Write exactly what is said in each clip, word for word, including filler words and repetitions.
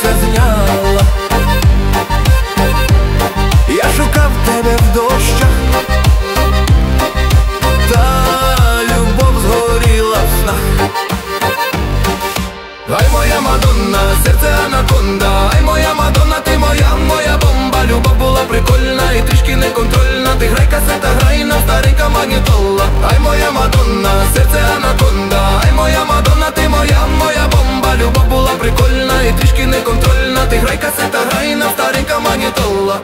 все зняла. Я шукав тебе в дощах, та любов згоріла в снах. Ай, моя Мадонна, серце анаконда. Ай, моя Мадонна, ти моя, моя бомба. Любов була прикольна і трішки неконтрольна. Ти грай касета, грай на старенька магнітола. Ай, моя Мадонна, серце анаконда. Ай, моя Мадонна, ти моя, моя бомба. Любов була прикольна і трішки неконтрольна. Ти грай касета, грай на старенька магнітола.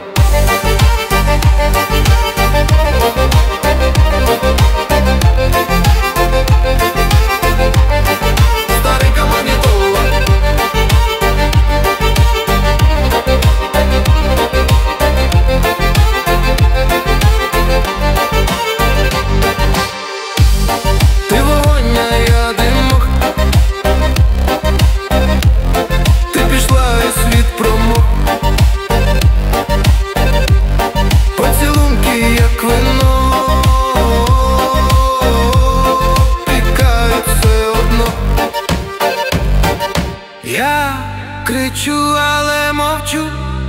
Я кричу, але мовчу,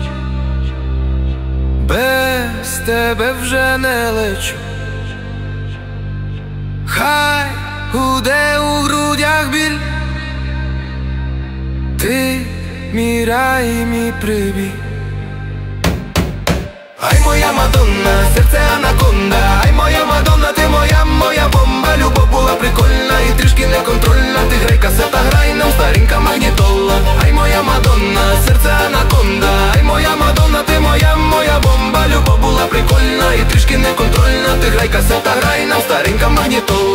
без тебе вже не лечу. Хай гуде у грудях біль, ти мій рай і мій прибій. Ай, моя Мадонна, серце анаконда. Ай, моя Мадонна, ти моя, моя бомба. Любов була прикольна і трішки неконтрольна. Ти грай касета, грай нам старенька магнітола. Ай, моя Мадонна, серце анаконда. Ай, моя Мадонна, ти моя, моя бомба. Любов була прикольна і трішки неконтрольна. Ти грай касета, грай нам старенька магнітола.